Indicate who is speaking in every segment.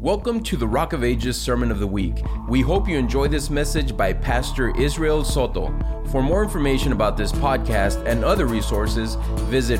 Speaker 1: Welcome to the Rock of Ages Sermon of the Week. We hope you enjoy this message by Pastor Israel Soto. For more information about this podcast and other resources, visit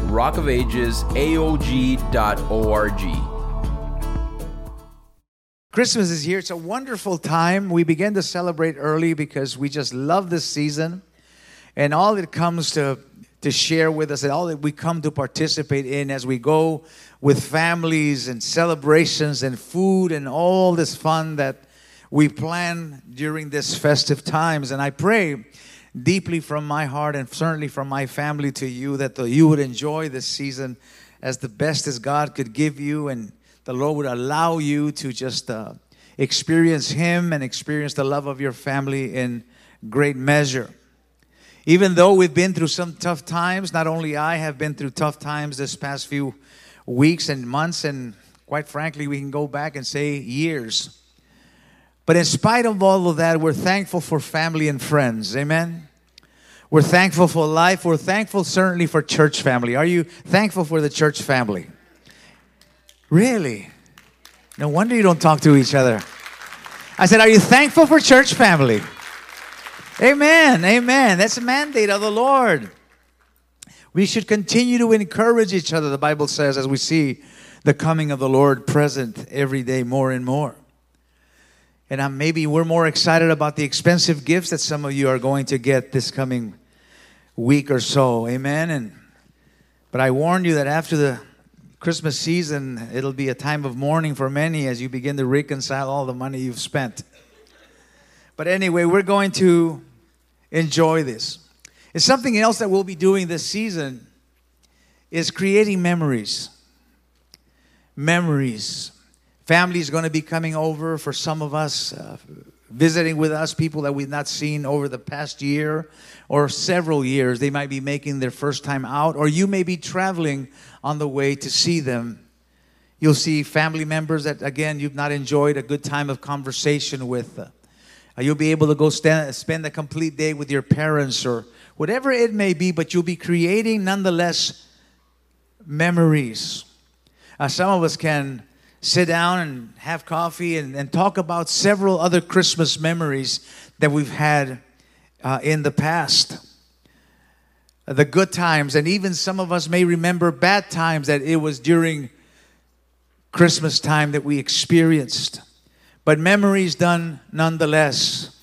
Speaker 1: rockofagesaog.org.
Speaker 2: Christmas is here. It's a wonderful time. We begin to celebrate early because we just love this season and all it comes to share with us and all that we come to participate in as we go with families and celebrations and food and all this fun that we plan during this festive times. And I pray deeply from my heart and certainly from my family to you that you would enjoy this season as the best as God could give you, and the Lord would allow you to just experience Him and experience the love of your family in great measure. Even though we've been through some tough times, not only I have been through tough times this past few weeks and months, and quite frankly, we can go back and say years. But in spite of all of that, we're thankful for family and friends. Amen? We're thankful for life. We're thankful certainly for church family. Are you thankful for the church family? Really? No wonder you don't talk to each other. I said, are you thankful for church family? Amen. Amen. That's a mandate of the Lord. We should continue to encourage each other, the Bible says, as we see the coming of the Lord present every day more and more. And maybe we're more excited about the expensive gifts that some of you are going to get this coming week or so. Amen. But I warn you that after the Christmas season, it'll be a time of mourning for many as you begin to reconcile all the money you've spent. But anyway, we're going to enjoy this. It's something else that we'll be doing this season is creating memories. Memories. Family is going to be coming over for some of us, visiting with us, people that we've not seen over the past year or several years. They might be making their first time out, or you may be traveling on the way to see them. You'll see family members that, again, you've not enjoyed a good time of conversation with. You'll be able to go spend a complete day with your parents or whatever it may be, but you'll be creating, nonetheless, memories. Some of us can sit down and have coffee and talk about several other Christmas memories that we've had in the past. The good times, and even some of us may remember bad times that it was during Christmas time that we experienced. But memories done nonetheless.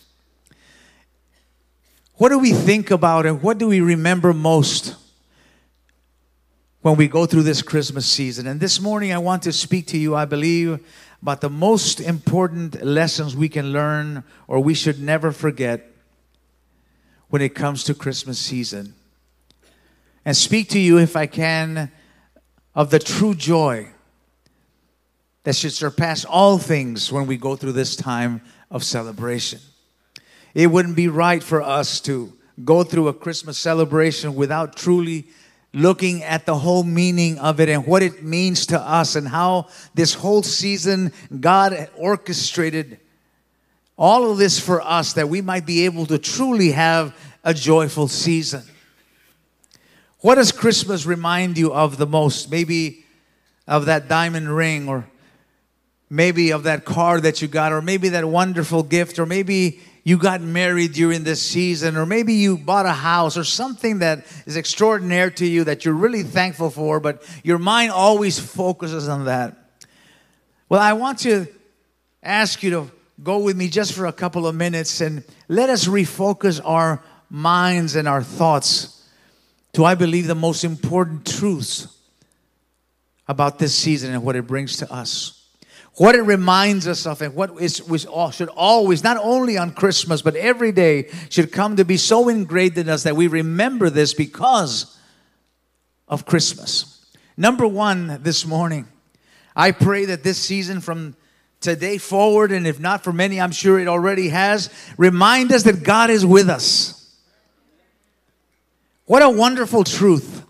Speaker 2: What do we think about and what do we remember most when we go through this Christmas season? And this morning I want to speak to you, I believe, about the most important lessons we can learn or we should never forget when it comes to Christmas season. And speak to you, if I can, of the true joy that should surpass all things when we go through this time of celebration. It wouldn't be right for us to go through a Christmas celebration without truly looking at the whole meaning of it and what it means to us and how this whole season God orchestrated all of this for us that we might be able to truly have a joyful season. What does Christmas remind you of the most? Maybe of that diamond ring, or maybe of that car that you got, or maybe that wonderful gift, or maybe you got married during this season, or maybe you bought a house, or something that is extraordinary to you that you're really thankful for, but your mind always focuses on that. Well, I want to ask you to go with me just for a couple of minutes and let us refocus our minds and our thoughts to, I believe, the most important truths about this season and what it brings to us. What it reminds us of, and what should always, not only on Christmas, but every day, should come to be so ingrained in us that we remember this because of Christmas. Number one this morning, I pray that this season from today forward, and if not for many, I'm sure it already has, remind us that God is with us. What a wonderful truth.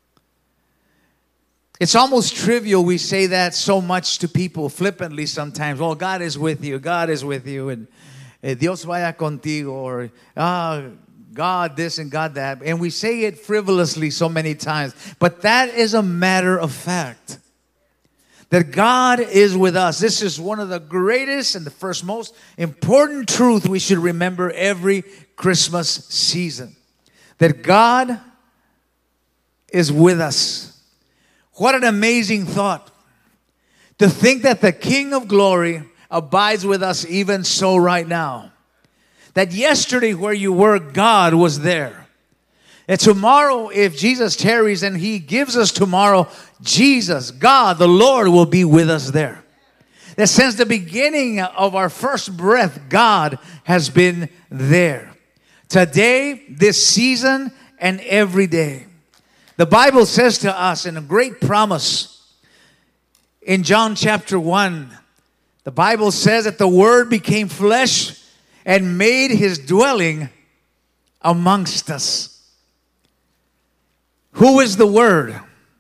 Speaker 2: It's almost trivial. We say that so much to people flippantly sometimes. Oh, God is with you. God is with you. And Dios vaya contigo. Or God this and God that. And we say it frivolously so many times. But that is a matter of fact. that God is with us. This is one of the greatest and the first most important truth we should remember every Christmas season. That God is with us. What an amazing thought. To think that the King of Glory abides with us even so right now. That yesterday where you were, God was there. And tomorrow, if Jesus tarries and He gives us tomorrow, Jesus, God, the Lord, will be with us there. That since the beginning of our first breath, God has been there. Today, this season, and every day. The Bible says to us in a great promise in John chapter 1, the Bible says that the Word became flesh and made His dwelling amongst us. Who is the Word?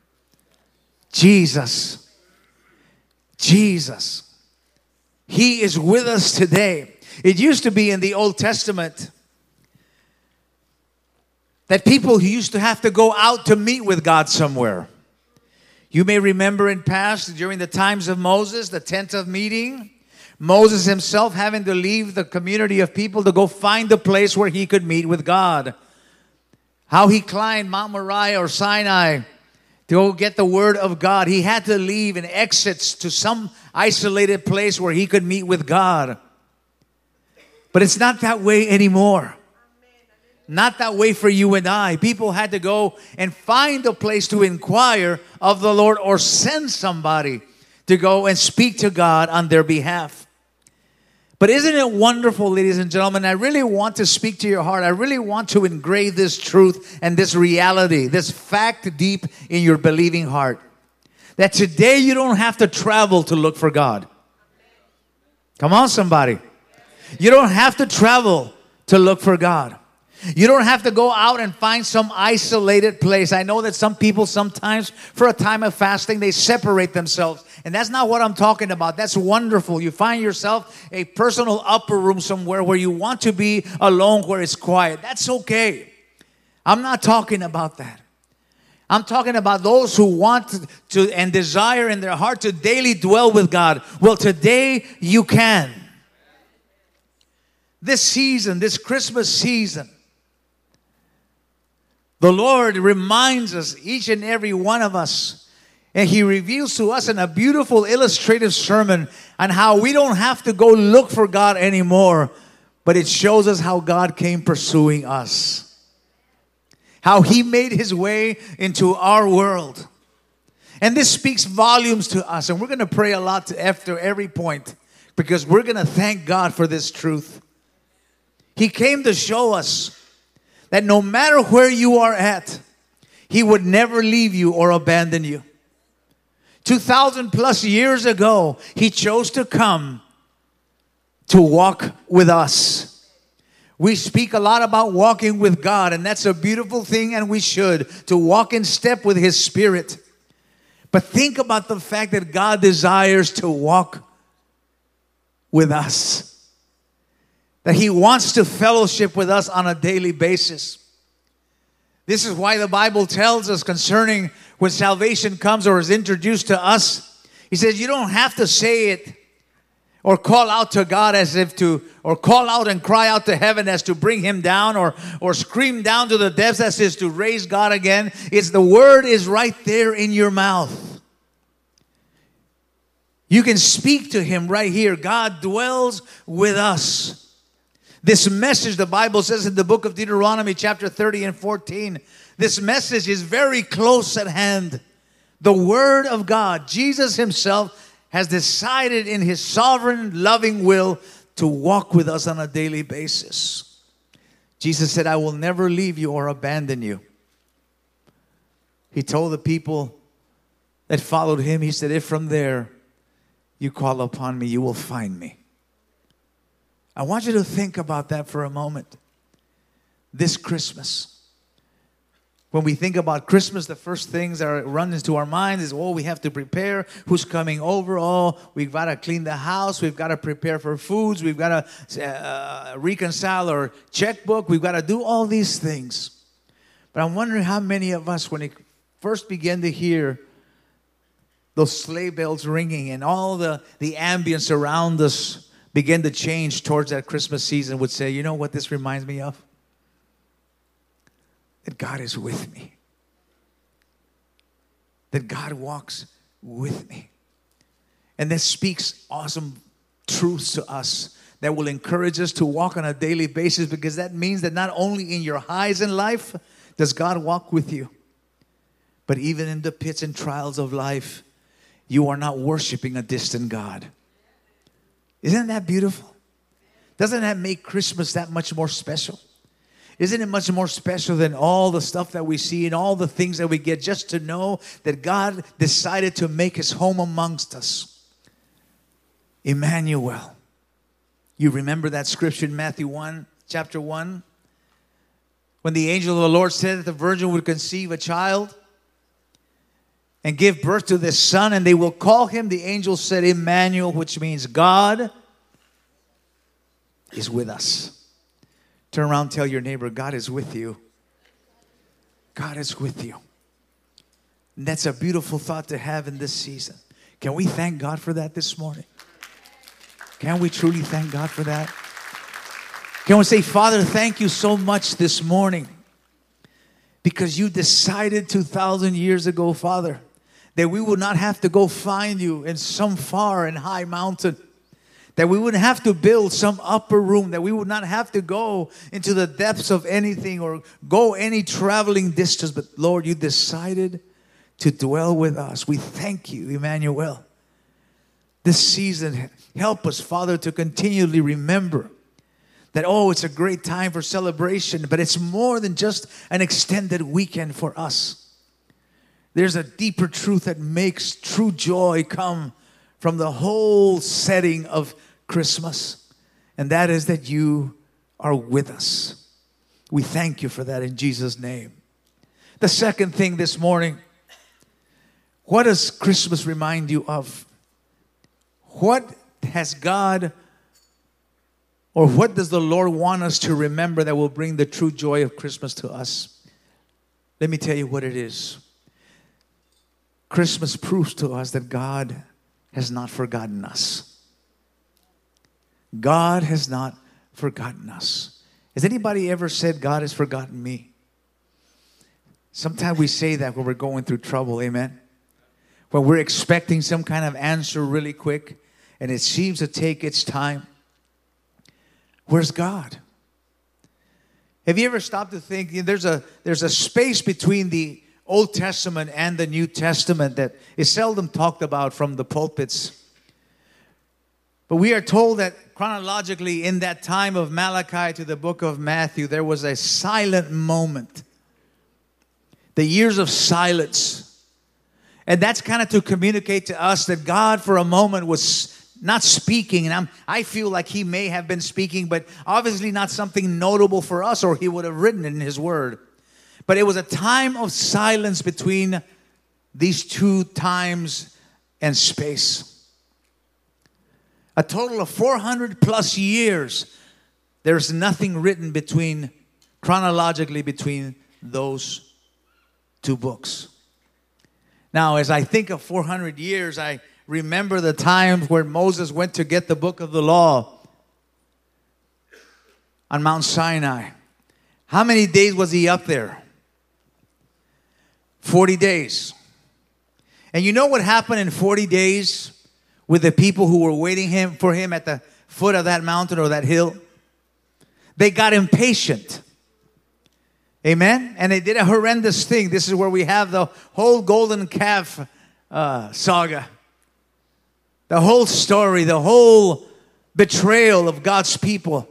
Speaker 2: Jesus. Jesus. He is with us today. It used to be in the Old Testament that people who used to have to go out to meet with God somewhere. You may remember in past, during the times of Moses, the tent of meeting, Moses himself having to leave the community of people to go find a place where he could meet with God. How he climbed Mount Moriah or Sinai to go get the word of God. He had to leave and exits to some isolated place where he could meet with God. But it's not that way anymore. Not that way for you and I. People had to go and find a place to inquire of the Lord or send somebody to go and speak to God on their behalf. But isn't it wonderful, ladies and gentlemen? I really want to speak to your heart. I really want to engrave this truth and this reality, this fact deep in your believing heart. That today you don't have to travel to look for God. Come on, somebody. You don't have to travel to look for God. You don't have to go out and find some isolated place. I know that some people sometimes, for a time of fasting, they separate themselves. And that's not what I'm talking about. That's wonderful. You find yourself a personal upper room somewhere where you want to be alone, where it's quiet. That's okay. I'm not talking about that. I'm talking about those who want to and desire in their heart to daily dwell with God. Well, today you can. This season, this Christmas season, the Lord reminds us, each and every one of us, and He reveals to us in a beautiful illustrative sermon on how we don't have to go look for God anymore, but it shows us how God came pursuing us. How He made His way into our world. And this speaks volumes to us, and we're going to pray a lot after every point because we're going to thank God for this truth. He came to show us that no matter where you are at, He would never leave you or abandon you. 2,000 plus years ago, He chose to come to walk with us. We speak a lot about walking with God, and that's a beautiful thing, and we should, to walk in step with His Spirit. But think about the fact that God desires to walk with us. That He wants to fellowship with us on a daily basis. This is why the Bible tells us concerning when salvation comes or is introduced to us. He says you don't have to say it or call out to God as if to, or call out and cry out to heaven as to bring Him down, or scream down to the depths as is to raise God again. It's the word is right there in your mouth. You can speak to Him right here. God dwells with us. This message, the Bible says in the book of Deuteronomy chapter 30 and 14, this message is very close at hand. The Word of God, Jesus Himself has decided in His sovereign, loving will to walk with us on a daily basis. Jesus said, I will never leave you or abandon you. He told the people that followed Him, He said, if from there you call upon me, you will find me. I want you to think about that for a moment. This Christmas. When we think about Christmas, the first things that run into our minds is, we have to prepare. Who's coming over? We've got to clean the house. We've got to prepare for foods. We've got to reconcile our checkbook. We've got to do all these things. But I'm wondering how many of us, when we first began to hear those sleigh bells ringing and all the ambience around us begin to change towards that Christmas season, would say, you know what this reminds me of? That God is with me. That God walks with me. And this speaks awesome truths to us that will encourage us to walk on a daily basis, because that means that not only in your highs in life does God walk with you, but even in the pits and trials of life, you are not worshiping a distant God. Isn't that beautiful? Doesn't that make Christmas that much more special? Isn't it much more special than all the stuff that we see and all the things that we get, just to know that God decided to make his home amongst us? Emmanuel. You remember that scripture in Matthew 1, chapter 1? When the angel of the Lord said that the virgin would conceive a child and give birth to this son, and they will call him, the angel said, Emmanuel, which means God is with us. Turn around and tell your neighbor, God is with you. God is with you. And that's a beautiful thought to have in this season. Can we thank God for that this morning? Can we truly thank God for that? Can we say, Father, thank you so much this morning, because you decided 2,000 years ago, Father, that we would not have to go find you in some far and high mountain, that we wouldn't have to build some upper room, that we would not have to go into the depths of anything or go any traveling distance. But Lord, you decided to dwell with us. We thank you, Emmanuel. This season, help us, Father, to continually remember that, it's a great time for celebration, but it's more than just an extended weekend for us. There's a deeper truth that makes true joy come from the whole setting of Christmas, and that is that you are with us. We thank you for that in Jesus' name. The second thing this morning, what does Christmas remind you of? What has God, or what does the Lord want us to remember that will bring the true joy of Christmas to us? Let me tell you what it is. Christmas proves to us that God has not forgotten us. God has not forgotten us. Has anybody ever said, God has forgotten me? Sometimes we say that when we're going through trouble, amen? When we're expecting some kind of answer really quick, and it seems to take its time. Where's God? Have you ever stopped to think, there's a space between the Old Testament and the New Testament that is seldom talked about from the pulpits. But we are told that chronologically in that time of Malachi to the book of Matthew, there was a silent moment. The years of silence. And that's kind of to communicate to us that God for a moment was not speaking, and I feel like he may have been speaking, but obviously not something notable for us, or he would have written it in his word. But it was a time of silence between these two times and space. A total of 400 plus years. There's nothing written chronologically between those two books. Now, as I think of 400 years, I remember the times where Moses went to get the book of the law on Mount Sinai. How many days was he up there? 40 days. And you know what happened in 40 days with the people who were waiting for him at the foot of that mountain or that hill? They got impatient. Amen? And they did a horrendous thing. This is where we have the whole golden calf saga. The whole story, the whole betrayal of God's people.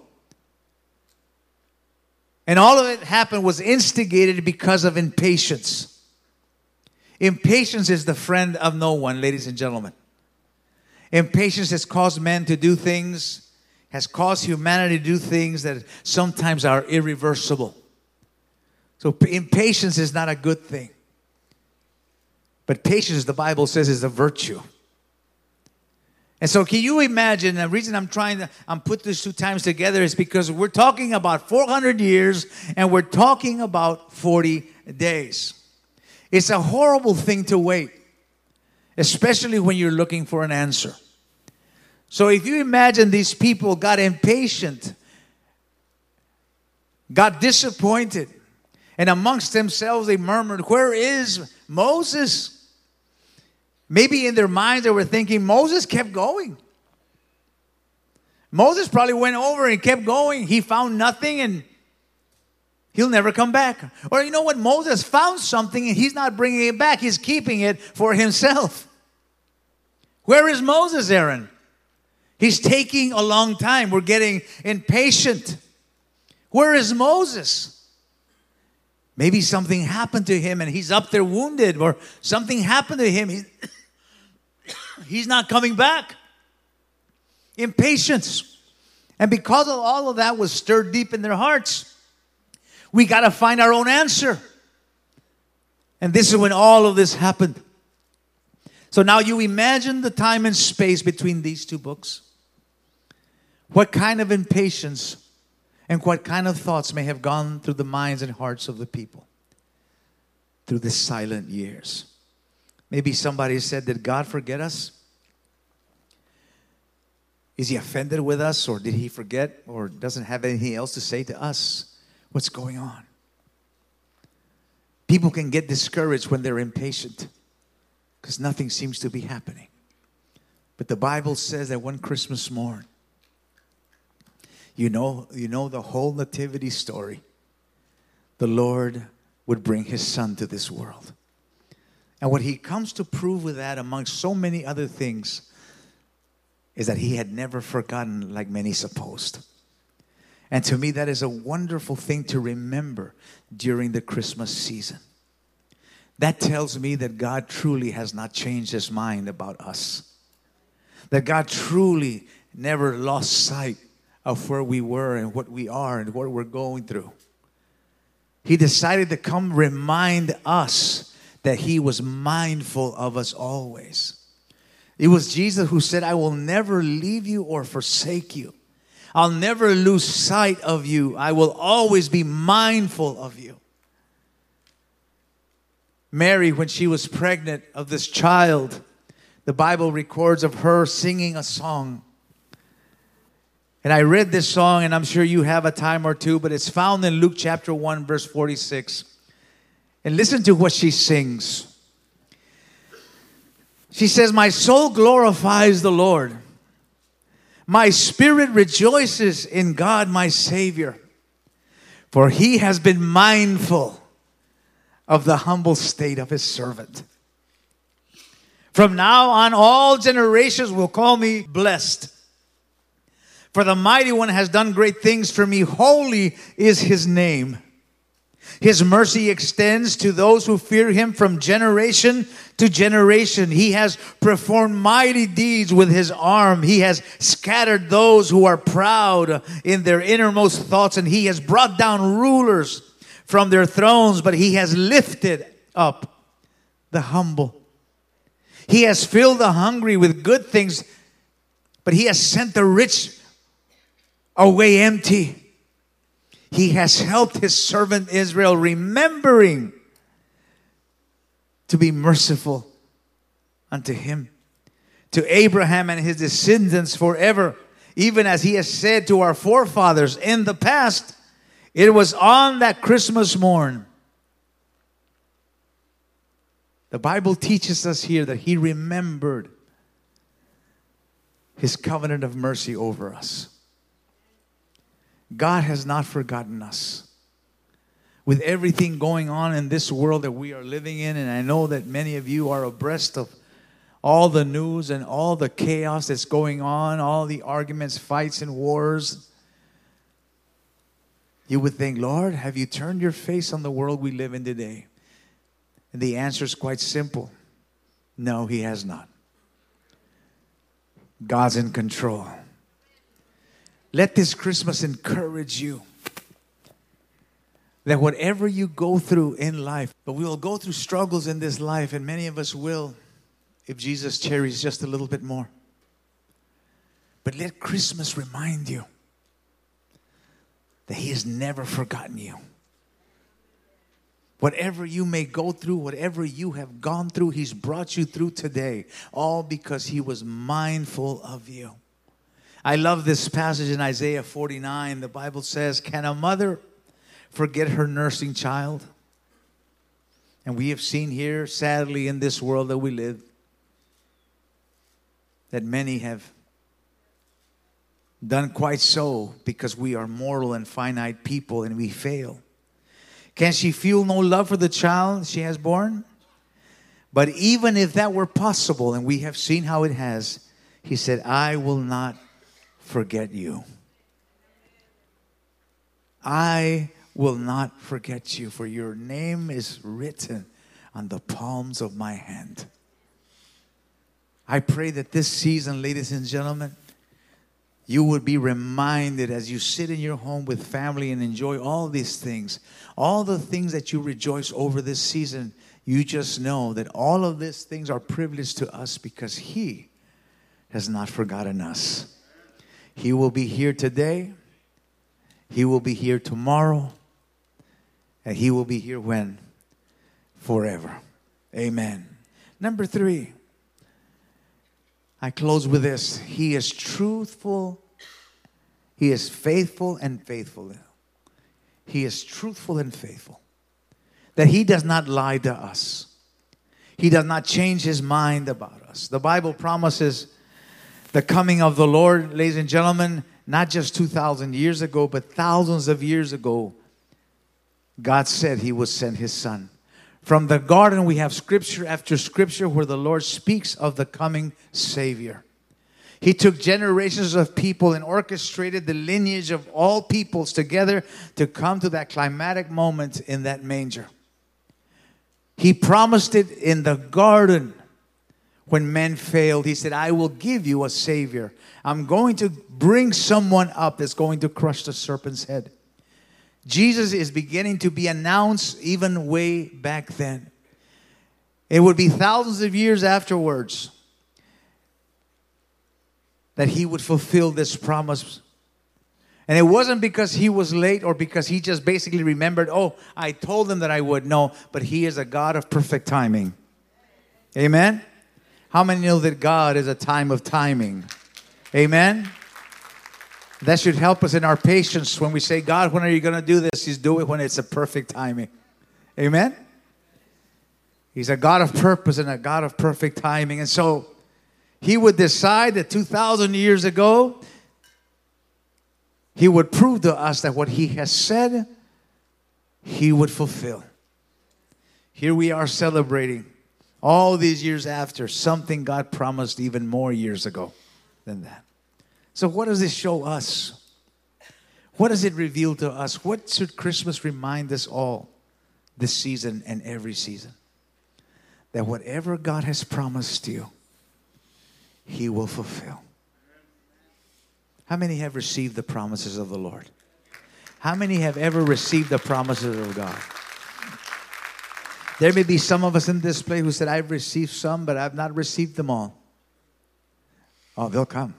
Speaker 2: And all of it was instigated because of impatience. Impatience is the friend of no one, ladies and gentlemen. Impatience has caused men to do things, has caused humanity to do things that sometimes are irreversible. So impatience is not a good thing. But patience, the Bible says, is a virtue. And so can you imagine, the reason I'm put these two times together is because we're talking about 400 years and we're talking about 40 days. It's a horrible thing to wait. especially when you're looking for an answer. So if you imagine these people got impatient, got disappointed, and amongst themselves they murmured, "Where is Moses?" Maybe in their minds they were thinking, Moses kept going. Moses probably went over and kept going. He found nothing and he'll never come back. Or you know what? Moses found something and he's not bringing it back. He's keeping it for himself. Where is Moses, Aaron? He's taking a long time. We're getting impatient. Where is Moses? Maybe something happened to him and he's up there wounded, or something happened to him. He's not coming back. Impatience. And because of all of that was stirred deep in their hearts, we got to find our own answer. And this is when all of this happened. So now you imagine the time and space between these two books. What kind of impatience and what kind of thoughts may have gone through the minds and hearts of the people through the silent years? Maybe somebody said, did God forget us? Is he offended with us, or did he forget, or doesn't have anything else to say to us? What's going on? People can get discouraged when they're impatient because nothing seems to be happening. But the Bible says that one Christmas morn, you know the whole nativity story. The Lord would bring his son to this world. And what he comes to prove with that, amongst so many other things, is that he had never forgotten like many supposed. And to me, that is a wonderful thing to remember during the Christmas season. That tells me that God truly has not changed his mind about us. That God truly never lost sight of where we were and what we are and what we're going through. He decided to come remind us that he was mindful of us always. It was Jesus who said, I will never leave you or forsake you. I'll never lose sight of you. I will always be mindful of you. Mary, when she was pregnant of this child, the Bible records of her singing a song. And I read this song, and I'm sure you have a time or two, but it's found in Luke chapter 1, verse 46. And listen to what she sings. She says, my soul glorifies the Lord. My spirit rejoices in God, my Savior. For he has been mindful of the humble state of his servant. From now on, all generations will call me blessed. For the Mighty One has done great things for me. Holy is his name. His mercy extends to those who fear him from generation to generation. He has performed mighty deeds with his arm. He has scattered those who are proud in their innermost thoughts. And he has brought down rulers from their thrones. But he has lifted up the humble. He has filled the hungry with good things. But he has sent the rich away empty. He has helped his servant Israel, remembering to be merciful unto him, to Abraham and his descendants forever, even as he has said to our forefathers in the past. It was on that Christmas morn. The Bible teaches us here that he remembered his covenant of mercy over us. God has not forgotten us. With everything going on in this world that we are living in, and I know that many of you are abreast of all the news and all the chaos that's going on, all the arguments, fights, and wars, you would think, Lord, have you turned your face on the world we live in today? And the answer is quite simple. No, he has not. God's in control. Let this Christmas encourage you that whatever you go through in life, but we will go through struggles in this life, and many of us will if Jesus tarries just a little bit more. But let Christmas remind you that he has never forgotten you. Whatever you may go through, whatever you have gone through, He's brought you through today. All because He was mindful of you. I love this passage in Isaiah 49. The Bible says, can a mother forget her nursing child? And we have seen here, sadly, in this world that we live, that many have done quite so because we are mortal and finite people and we fail. Can she feel no love for the child she has born? But even if that were possible, and we have seen how it has, He said, I will not forget you. I will not forget you, for your name is written on the palms of my hand. I pray that this season, ladies and gentlemen, you would be reminded as you sit in your home with family and enjoy all these things, all the things that you rejoice over this season. You just know that all of these things are privileged to us because He has not forgotten us. He will be here today. He will be here tomorrow. And He will be here when? Forever. Amen. Number 3. I close with this. He is truthful. He is faithful and faithful. He is truthful and faithful. That He does not lie to us. He does not change His mind about us. The Bible promises the coming of the Lord, ladies and gentlemen, not just 2,000 years ago, but thousands of years ago. God said He would send His Son. From the garden, we have scripture after scripture where the Lord speaks of the coming Savior. He took generations of people and orchestrated the lineage of all peoples together to come to that climatic moment in that manger. He promised it in the garden when men failed. He said, I will give you a Savior. I'm going to bring someone up that's going to crush the serpent's head. Jesus is beginning to be announced even way back then. It would be thousands of years afterwards that He would fulfill this promise. And it wasn't because He was late or because He just basically remembered, oh, I told them that I would. No, but He is a God of perfect timing. Amen? How many know that God is a time of timing? Amen? That should help us in our patience when we say, God, when are you going to do this? He's doing it when it's a perfect timing. Amen? He's a God of purpose and a God of perfect timing. And so He would decide that 2,000 years ago, He would prove to us that what He has said, He would fulfill. Here we are celebrating all these years after something God promised even more years ago than that. So what does this show us? What does it reveal to us? What should Christmas remind us all this season and every season? That whatever God has promised you, He will fulfill. How many have received the promises of the Lord? How many have ever received the promises of God? There may be some of us in this place who said, I've received some, but I've not received them all. Oh, they'll come.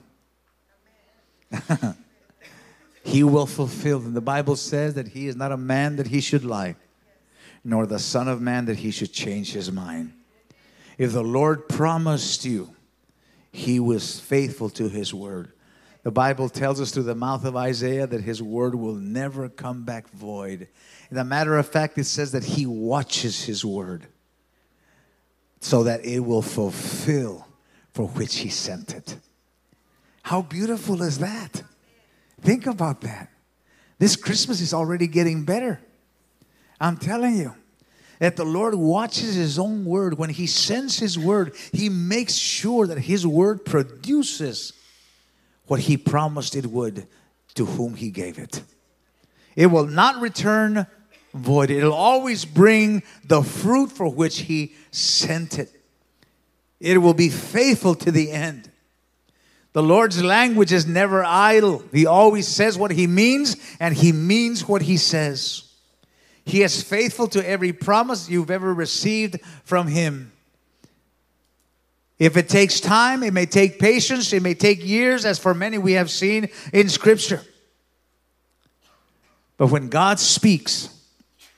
Speaker 2: He will fulfill them. The Bible says that He is not a man that He should lie, nor the Son of Man that He should change His mind. If the Lord promised you, He was faithful to His word. The Bible tells us through the mouth of Isaiah that His word will never come back void. As a matter of fact, it says that He watches His word so that it will fulfill for which He sent it. How beautiful is that? Think about that. This Christmas is already getting better. I'm telling you that the Lord watches His own word. When He sends His word, He makes sure that His word produces what He promised it would to whom He gave it. It will not return void. It will always bring the fruit for which He sent it. It will be faithful to the end. The Lord's language is never idle. He always says what He means, and He means what He says. He is faithful to every promise you've ever received from Him. If it takes time, it may take patience, it may take years, as for many we have seen in Scripture. But when God speaks,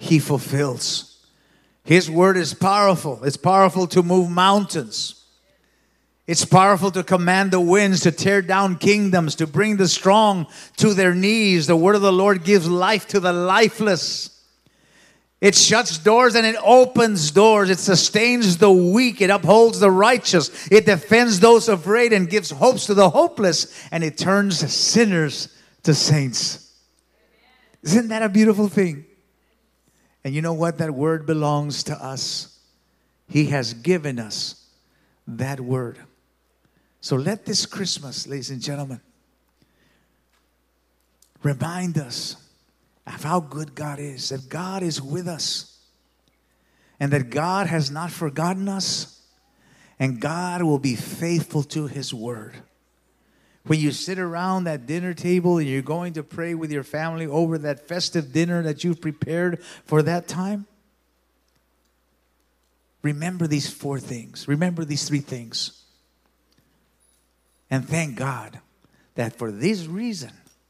Speaker 2: He fulfills. His word is powerful. It's powerful to move mountains. It's powerful to command the winds, to tear down kingdoms, to bring the strong to their knees. The word of the Lord gives life to the lifeless. It shuts doors and it opens doors. It sustains the weak. It upholds the righteous. It defends those afraid and gives hopes to the hopeless. And it turns sinners to saints. Isn't that a beautiful thing? And you know what? That word belongs to us. He has given us that word. So let this Christmas, ladies and gentlemen, remind us of how good God is, that God is with us, and that God has not forgotten us, and God will be faithful to His word. When you sit around that dinner table and you're going to pray with your family over that festive dinner that you've prepared for that time, remember these 4 things. Remember these 3 things. And thank God that for this reason,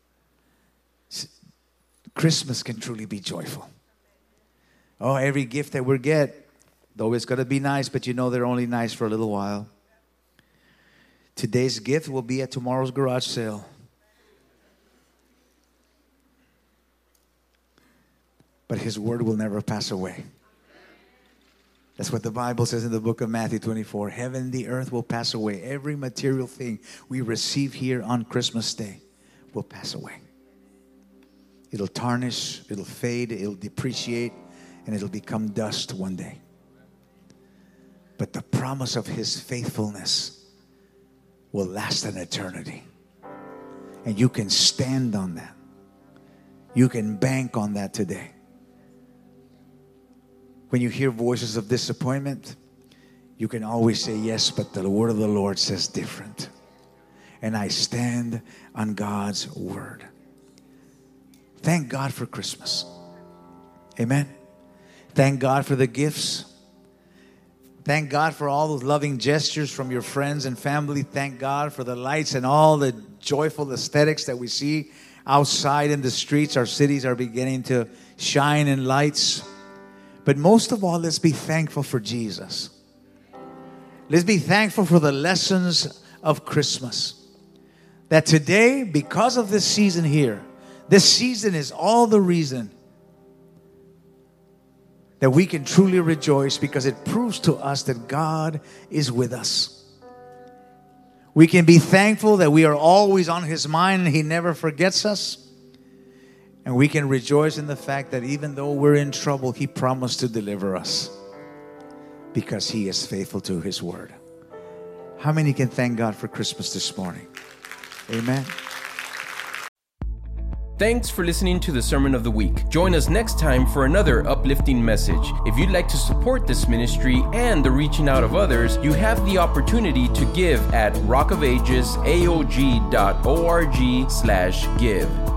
Speaker 2: Christmas can truly be joyful. Oh, every gift that we get, though it's going to be nice, but you know they're only nice for a little while. Today's gift will be at tomorrow's garage sale. But His word will never pass away. That's what the Bible says in the book of Matthew 24. Heaven and the earth will pass away. Every material thing we receive here on Christmas Day will pass away. It'll tarnish, it'll fade, it'll depreciate, and it'll become dust one day. But the promise of His faithfulness will last an eternity. And you can stand on that. You can bank on that today. When you hear voices of disappointment, you can always say, yes, but the word of the Lord says different. And I stand on God's word. Thank God for Christmas. Amen. Thank God for the gifts. Thank God for all those loving gestures from your friends and family. Thank God for the lights and all the joyful aesthetics that we see outside in the streets. Our cities are beginning to shine in lights. But most of all, let's be thankful for Jesus. Let's be thankful for the lessons of Christmas. That today, because of this season here, this season is all the reason that we can truly rejoice, because it proves to us that God is with us. We can be thankful that we are always on His mind and He never forgets us. And we can rejoice in the fact that even though we're in trouble, He promised to deliver us, because He is faithful to His word. How many can thank God for Christmas this morning? Amen.
Speaker 1: Thanks for listening to the Sermon of the Week. Join us next time for another uplifting message. If you'd like to support this ministry and the reaching out of others, you have the opportunity to give at rockofagesaog.org/give.